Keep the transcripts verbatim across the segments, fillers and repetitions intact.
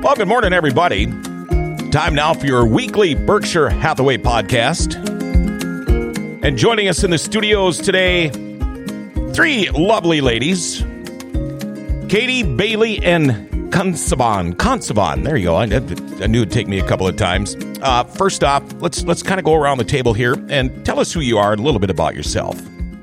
Well, good morning, everybody. Time now for your weekly Berkshire Hathaway podcast. And joining us in the studios today, three lovely ladies, Katie, Bailey, and Consavan. Consavan, there you go. I, I knew it'd take me a couple of times. Uh, first off, let's let's kind of go around the table here and tell us who you are and a little bit about yourself.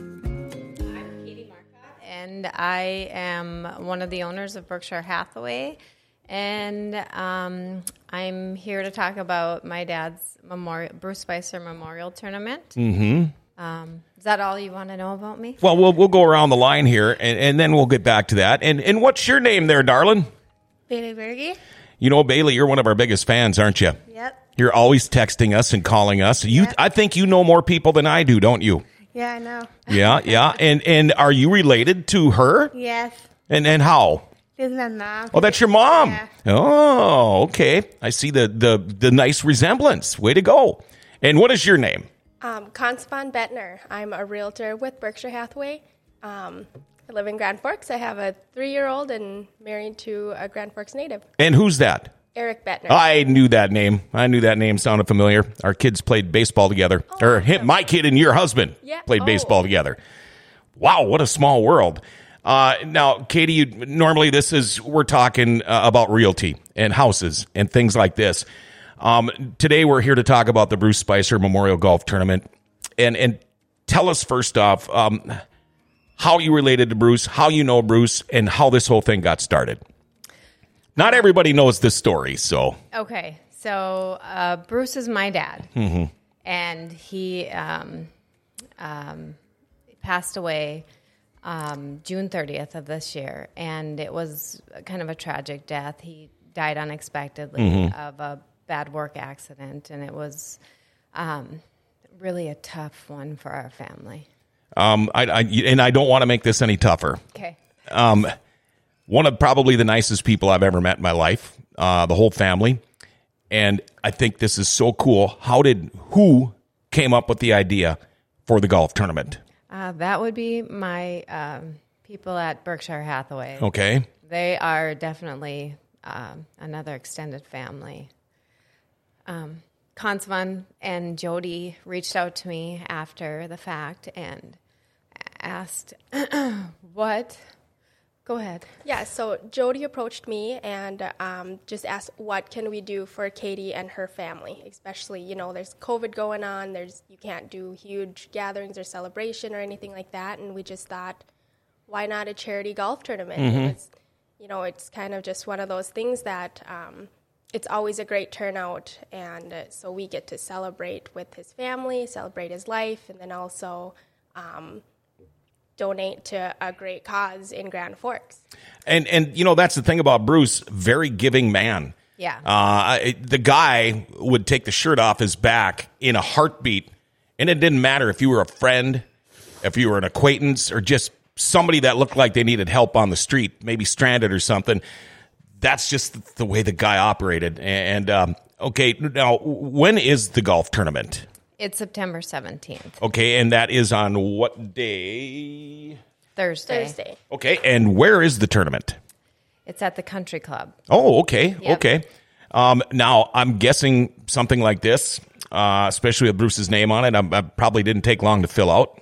I'm Katie Marcotte, and I am one of the owners of Berkshire Hathaway. And um, I'm here to talk about my dad's memorial, Bruce Spicer Memorial Tournament. Mm-hmm. Um, is that all you want to know about me? Well, we'll we'll go around the line here, and, and then we'll get back to that. And and what's your name there, darling? Bailey Berge. You know, Bailey, you're one of our biggest fans, aren't you? Yep. You're always texting us and calling us. You, Yep. I think you know more people than I do, don't you? Yeah, I know. Yeah, yeah. And and are you related to her? Yes. And and how? This is my mom. Oh, that's your mom. Yeah. Oh, okay. I see the, the, the nice resemblance. Way to go. And what is your name? Um, Consavan Bettner. I'm a realtor with Berkshire Hathaway. Um, I live in Grand Forks. I have a three-year-old and married to a Grand Forks native, And who's that? Eric Bettner. I knew that name. I knew that name sounded familiar. Our kids played baseball together. Oh, or him, awesome. my kid and your husband Yeah. played Oh. baseball together. Wow, what a small world. Uh, now, Katie, you, normally this is, we're talking uh, about realty and houses and things like this. Um, today we're here to talk about the Bruce Spicer Memorial Golf Tournament. And, and tell us first off, um, how you related to Bruce, how you know Bruce, and how this whole thing got started. Not everybody knows this story, so. Okay, so uh, Bruce is my dad, Mm-hmm. and he um, um, passed away um, June thirtieth of this year, and it was kind of a tragic death. He died unexpectedly Mm-hmm. of a bad work accident, and it was um, really a tough one for our family. Um, I, I, and I don't want to make this any tougher. Okay. Um, one of probably the nicest people I've ever met in my life, uh, the whole family. And I think this is so cool. How did, who came up with the idea for the golf tournament? Uh, that would be my um, people at Berkshire Hathaway. Okay. They are definitely um, another extended family. Um, Consavan and Jody reached out to me after the fact and asked, what? Go ahead. Yeah, so Jody approached me and um, just asked, what can we do for Katie and her family? Especially, you know, there's COVID going on. There's you can't do huge gatherings or celebration or anything like that. And we just thought, why not a charity golf tournament? Mm-hmm. It was, you know, it's kind of just one of those things that um, it's always a great turnout. And uh, so we get to celebrate with his family, celebrate his life, and then also um, donate to a great cause in Grand Forks. And, and, you know, that's the thing about Bruce, very giving man. Yeah. Uh, I- the guy would take the shirt off his back in a heartbeat, and it didn't matter if you were a friend, if you were an acquaintance, or just somebody that looked like they needed help on the street, maybe stranded or something. That's just the way the guy operated. And, um, okay, now, when is the golf tournament? It's September seventeenth, Okay, and that is on what day? Thursday. Thursday. Okay, and where is the tournament? It's at the Country Club. Oh, okay, Yep. okay. Um, now, I'm guessing something like this, uh, especially with Bruce's name on it, I, I probably didn't take long to fill out.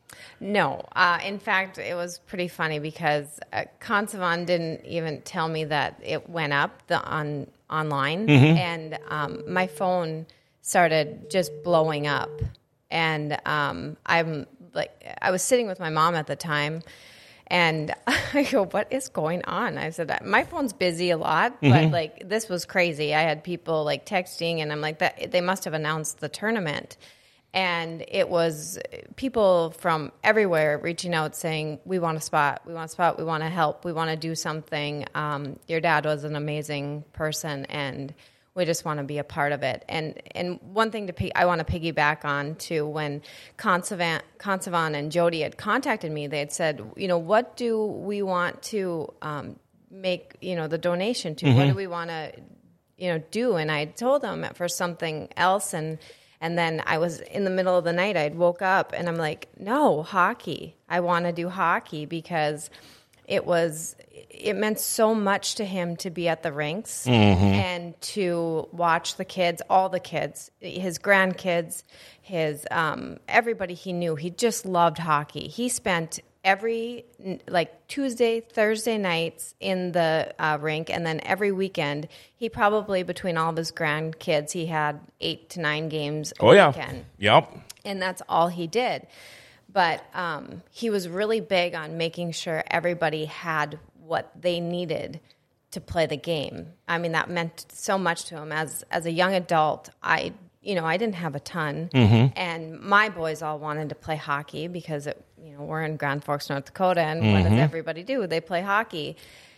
No. Uh, in fact, it was pretty funny because uh, Consavan didn't even tell me that it went up the on online, and um, my phone started just blowing up. And um, I'm like, I was sitting with my mom at the time, and I go, what is going on? I said, my phone's busy a lot, but like this was crazy. I had people like texting, and I'm like, that they must have announced the tournament. And it was people from everywhere reaching out saying, we want a spot, we want a spot, we want to help, we want to do something. Um, your dad was an amazing person, and we just want to be a part of it. And and one thing to pe- I want to piggyback on to when Consavan, Consavan and Jody had contacted me, they had said, you know, what do we want to um, make, you know, the donation to? What do we want to, you know, do? And I told them for something else, and and then I was in the middle of the night, I'd woke up and I'm like, no, hockey. I want to do hockey because it was it meant so much to him to be at the rinks Mm-hmm. and to watch the kids, all the kids, his grandkids, his um, everybody he knew. He just loved hockey. He spent every like Tuesday, Thursday nights in the uh, rink, and then every weekend he probably, between all of his grandkids, he had eight to nine games a Oh yeah. weekend, Yep. and that's all he did. But um, he was really big on making sure everybody had what they needed to play the game. I mean, that meant so much to him. As as a young adult, I you know I didn't have a ton, Mm-hmm. and my boys all wanted to play hockey because it, you know we're in Grand Forks, North Dakota, and what does everybody do? They play hockey,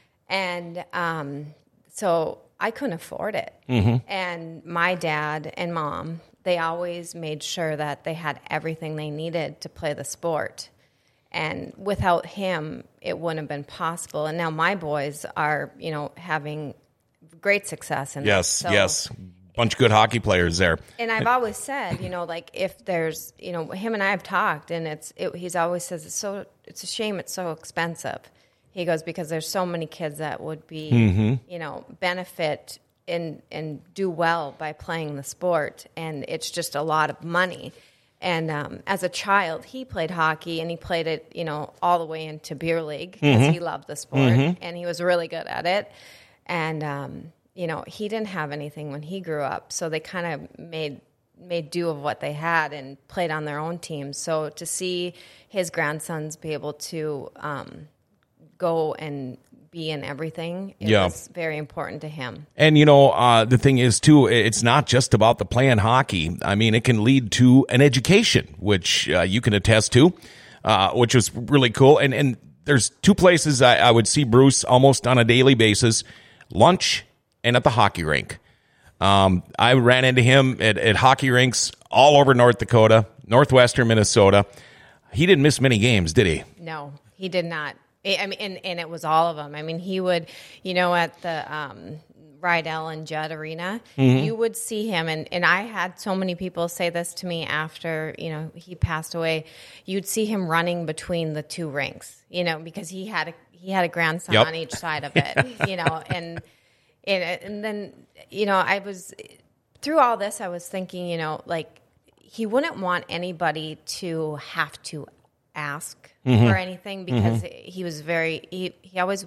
and um, so I couldn't afford it. And my dad and mom, they always made sure that they had everything they needed to play the sport. And without him, it wouldn't have been possible. And now my boys are, you know, having great success. In Yes. So, Yes. Bunch of good hockey players there. And I've always said, you know, like if there's, you know, him and I have talked, and it's, it, he's always says it's so, it's a shame it's so expensive. He goes, because there's so many kids that would be, Mm-hmm. you know, benefit and and do well by playing the sport, and it's just a lot of money. And um, as a child, he played hockey, and he played it, you know, all the way into beer league because Mm-hmm. he loved the sport, and he was really good at it. And um, you know, he didn't have anything when he grew up, so they kind of made made do of what they had and played on their own teams. So to see his grandsons be able to um, go and be in everything, it Yeah. was very important to him. And, you know, uh, the thing is, too, it's not just about the playing hockey. I mean, it can lead to an education, which uh, you can attest to, uh, which was really cool. And and there's two places I, I would see Bruce almost on a daily basis, lunch and at the hockey rink. Um, I ran into him at, at hockey rinks all over North Dakota, northwestern Minnesota. He didn't miss many games, did he? No, he did not. I I mean, and, and it was all of them. I mean, he would, you know, at the um, Rydell and Judd Arena, you would see him. And, and I had so many people say this to me after, you know, he passed away. You'd see him running between the two rinks, you know, because he had a, he had a grandson Yep. on each side of it, you know, and, and, and then, you know, I was, through all this, I was thinking, you know, like, he wouldn't want anybody to have to ask for anything because he was very he, he always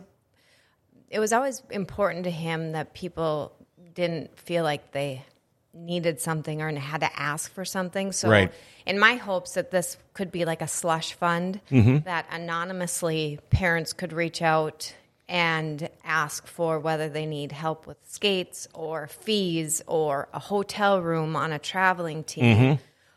it was always important to him that people didn't feel like they needed something or had to ask for something. So Right. in my hopes that this could be like a slush fund that anonymously parents could reach out and ask for whether they need help with skates or fees or a hotel room on a traveling team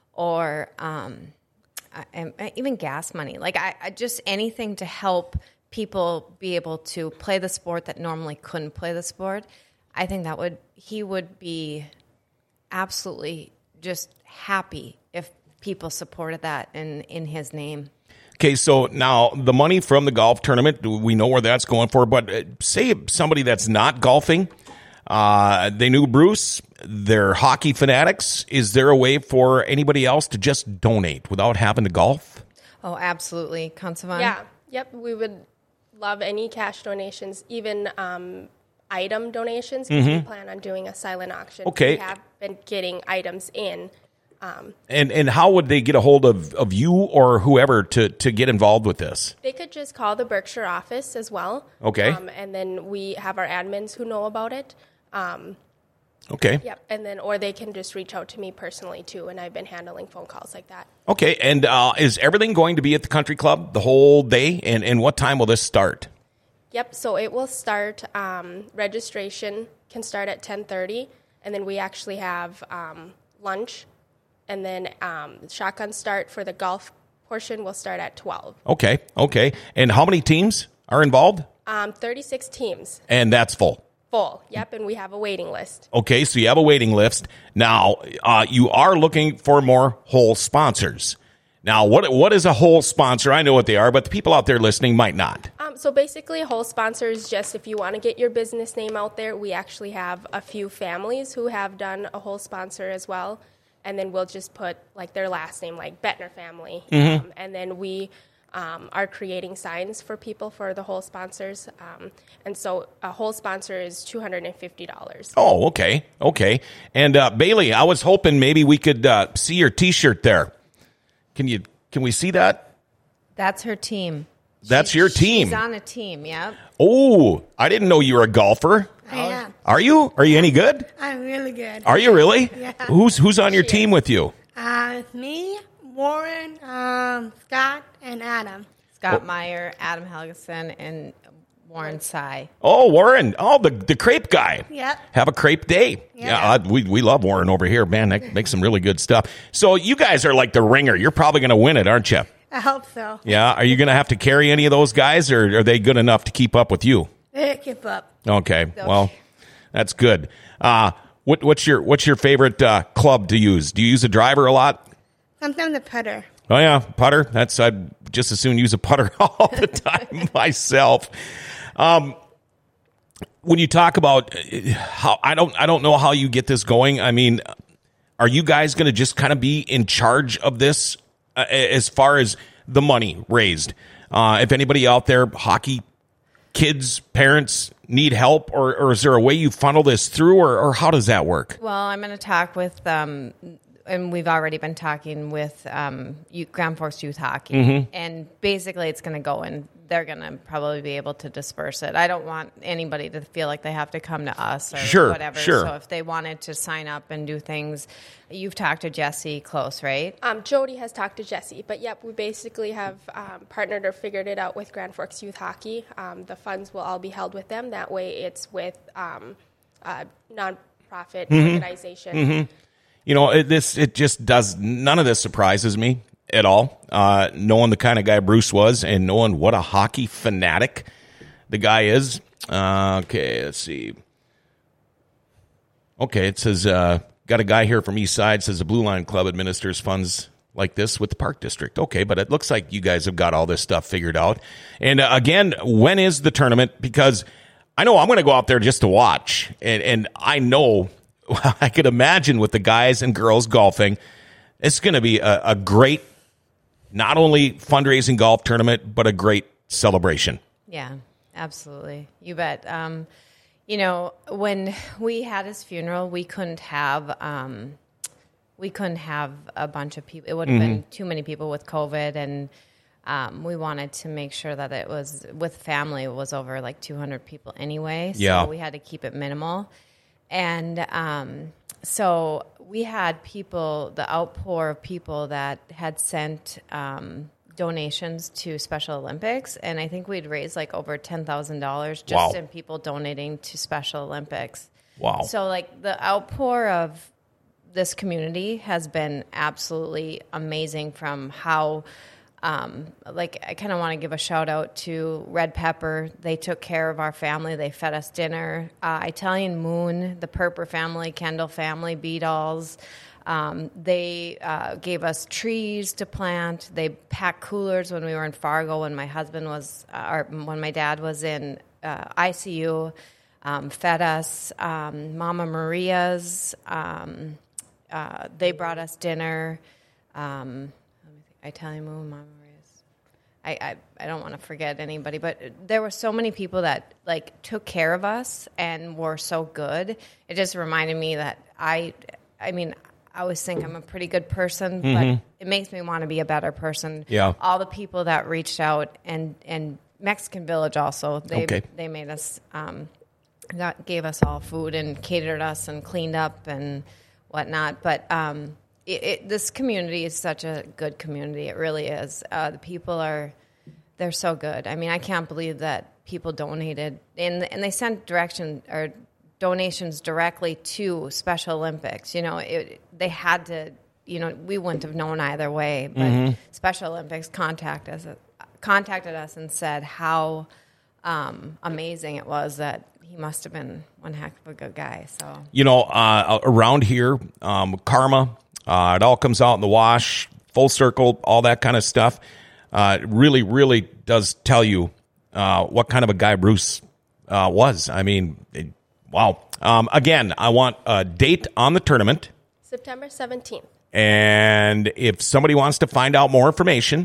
or um and even gas money, like I, I just anything to help people be able to play the sport that normally couldn't play the sport. I think that would he would be absolutely just happy if people supported that in in his name. Okay, so now the money from the golf tournament, we know where that's going for, but uh, say somebody that's not golfing, uh, they knew Bruce, they're hockey fanatics. Is there a way for anybody else to just donate without having to golf? Oh, absolutely, Consavan. Yeah. Yep. We would love any cash donations, even um, item donations. Because we plan on doing a silent auction. Okay. We have been getting items in. And and how would they get a hold of, of you or whoever to, to get involved with this? They could just call the Berkshire office as well. Okay. Um, and then we have our admins who know about it. Um, Okay. yep. And then, or they can just reach out to me personally too. And I've been handling phone calls like that. Okay, and uh, is everything going to be at the country club the whole day? And, and what time will this start? Yep. So it will start. Um, registration can start at ten thirty, and then we actually have um, lunch, and then um, shotgun start for the golf portion will start at twelve. Okay, okay. And how many teams are involved? Um, thirty-six teams And that's full. full. Yep. And we have a waiting list. Okay, so you have a waiting list. Now, uh, you are looking for more whole sponsors. Now, what what is a whole sponsor? I know what they are, but the people out there listening might not. Um, so basically, whole sponsor is just if you want to get your business name out there. We actually have a few families who have done a whole sponsor as well. And then we'll just put like their last name, like Bettner family. Um, and then we um, are creating signs for people for the whole sponsors. Um, and so a whole sponsor is two hundred fifty dollars. Oh, okay. Okay. And uh, Bailey, I was hoping maybe we could uh, see your T-shirt there. Can you? Can we see that? That's her team. That's She- your team. She's on a team, yep. Oh, I didn't know you were a golfer. I am. Are you? Are you any good? I'm really good. Are you really? Yeah. Who's Who's on your team with you? Uh, me, Warren, um, Scott, and Adam. Scott Meyer, Adam Helgeson, and Warren Sy. Oh, Warren. Oh, the the crepe guy. Yep. Have a crepe day. Yeah, Yeah. I, we we love Warren over here, man. That makes some really good stuff. So you guys are like the ringer. You're probably going to win it, aren't you? I hope so. Yeah. Are you going to have to carry any of those guys, or are they good enough to keep up with you? They keep up. Okay. Well, that's good. Uh, what what's your what's your favorite uh, club to use? Do you use a driver a lot? Sometimes a putter. Oh yeah, putter. That's I'd just as soon use a putter all the time myself. Um, when you talk about uh, how I don't I don't know how you get this going. I mean, are you guys going to just kind of be in charge of this uh, as far as the money raised? Uh, if anybody out there, hockey kids, parents need help, or, or is there a way you funnel this through, or, or how does that work? Well, I'm going to talk with, um, and we've already been talking with um, U- Grand Forks Youth Hockey, Mm-hmm. and basically it's going to go and they're going to probably be able to disperse it. I don't want anybody to feel like they have to come to us or Sure, whatever. sure. So if they wanted to sign up and do things, you've talked to Jesse Close, right? Um, Jody has talked to Jesse, but yep, we basically have um, partnered or figured it out with Grand Forks Youth Hockey. Um, the funds will all be held with them. That way it's with um, a nonprofit organization. You know, it, this it just does none of this surprises me at all. Uh, knowing the kind of guy Bruce was, and knowing what a hockey fanatic the guy is. Uh, okay, let's see. Okay, it says uh, got a guy here from East Side says the Blue Line Club administers funds like this with the Park District. Okay, but it looks like you guys have got all this stuff figured out. And uh, again, when is the tournament? Because I know I'm going to go out there just to watch, and and I know. I could imagine with the guys and girls golfing, it's going to be a, a great, not only fundraising golf tournament, but a great celebration. Yeah, absolutely. You bet. Um, you know, when we had his funeral, we couldn't have um, we couldn't have a bunch of people. It would have been too many people with COVID, and um, we wanted to make sure that it was with family. It was over like two hundred people anyway, so Yeah. we had to keep it minimal. And um, so we had people, the outpour of people that had sent um, donations to Special Olympics. And I think we'd raised like over ten thousand dollars just Wow. in people donating to Special Olympics. Wow. So like the outpour of this community has been absolutely amazing, from how Um, like I kind of want to give a shout out to Red Pepper. They took care of our family. They fed us dinner. Uh, Italian Moon, the Perper family, Kendall family, B-Dolls. Um, they uh, gave us trees to plant. They packed coolers when we were in Fargo, when my husband was, uh, or when my dad was in uh, I C U. Um, fed us. Um, Mama Maria's. Um, uh, they brought us dinner. Um, Italian Moon, Mama Maria's. I, I, I don't want to forget anybody, but there were so many people that like took care of us and were so good. It just reminded me that I, I mean, I always think I'm a pretty good person, but it makes me want to be a better person. Yeah. All the people that reached out, and, and Mexican Village also, they Okay. they made us, um, got, gave us all food and catered us and cleaned up and whatnot. But um, it, it, this community is such a good community. It really is. Uh, the people are, they're so good. I mean, I can't believe that people donated, and and they sent direction or donations directly to Special Olympics. You know, it, they had to. You know, we wouldn't have known either way. But Mm-hmm. Special Olympics contact us, contacted us and said how um, amazing it was that he must have been one heck of a good guy. So You know, uh, around here, um, karma, uh, it all comes out in the wash, full circle, all that kind of stuff. Uh, it really, really does tell you uh, what kind of a guy Bruce uh, was. I mean, it, wow. Um, again, I want a date on the tournament. September seventeenth. And if somebody wants to find out more information,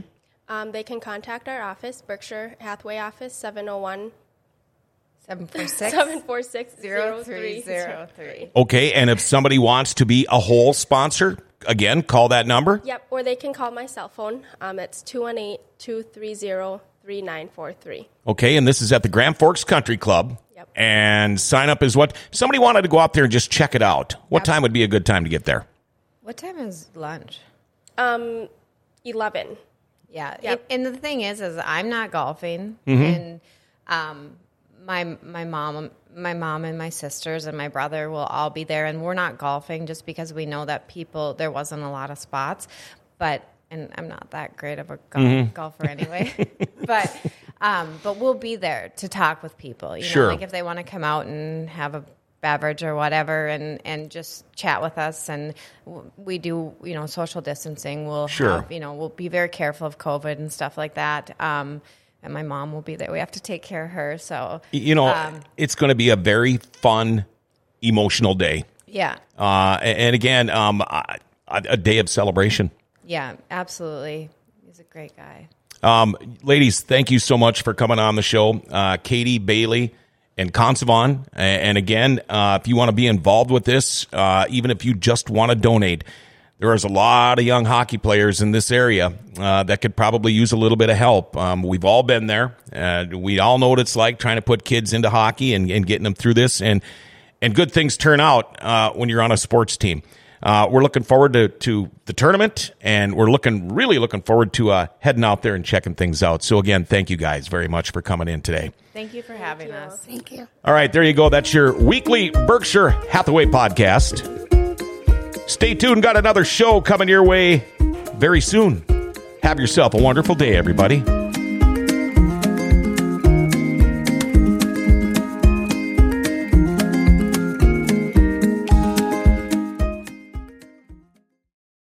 Um, they can contact our office, Berkshire Hathaway office, seven oh one, seven four six, seven four six, zero three zero three. Okay, and if somebody wants to be a whole sponsor, again, call that number. Yep, or they can call my cell phone. Um, it's two one eight, two three zero, three nine four three. Okay, and this is at the Grand Forks Country Club. Yep. And sign up is what? If somebody wanted to go out there and just check it out, what time would be a good time to get there? What time is lunch? Um, eleven. Yeah, Yep. and, and the thing is, is I'm not golfing, Mm-hmm. and um, my my mom, my mom, and my sisters and my brother will all be there, and we're not golfing just because we know that people there wasn't a lot of spots, but and I'm not that great of a gol- Mm-hmm. golfer anyway, but um, but we'll be there to talk with people. You Sure. know, like if they want to come out and have a beverage or whatever and, and just chat with us, and w- we do, you know, social distancing. We'll Sure. have, you know, we'll be very careful of COVID and stuff like that. Um, and my mom will be there. We have to take care of her. So, You know, um, it's going to be a very fun, emotional day. yeah, Uh, and again, um, a, a day of celebration. yeah, absolutely. He's a great guy. Um, ladies, thank you so much for coming on the show. Uh, Katie, Bailey, and Consavon. And again, uh, if you want to be involved with this, uh, even if you just want to donate, there is a lot of young hockey players in this area uh, that could probably use a little bit of help. Um, we've all been there. Uh, we all know what it's like trying to put kids into hockey and, and getting them through this. And, and good things turn out uh, when you're on a sports team. Uh, we're looking forward to, to the tournament, and we're looking really looking forward to uh, heading out there and checking things out. So again, thank you guys very much for coming in today. Thank you for having you. us. Thank you. All right, there you go. That's your weekly Berkshire Hathaway podcast. Stay tuned. Got another show coming your way very soon. Have yourself a wonderful day, everybody.